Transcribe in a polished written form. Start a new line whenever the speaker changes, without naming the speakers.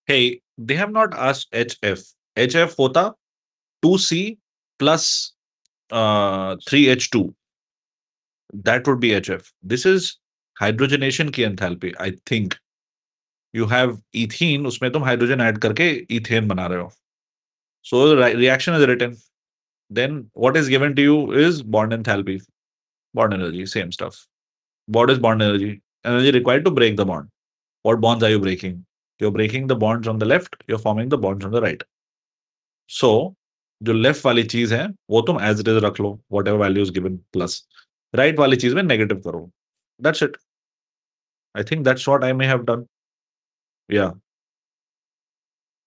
Hey, they have not asked HF. HF होता 2C plus 3H2. That would be HF. This is hydrogenation की enthalpy. I think you have ethene, उसमें तुम hydrogen add करके ethane बना रहे हो. So the reaction is written. Then what is given to you is bond enthalpy, bond energy, same stuff. What is bond energy? Energy required to break the bond. What bonds are you breaking? You're breaking the bonds on the left, you're forming the bonds on the right. So जो left वाली चीज है वो तुम as it is रख लो, whatever value is given, plus right वाली चीज में नेगेटिव करो. That's it. I think that's what I may have done. या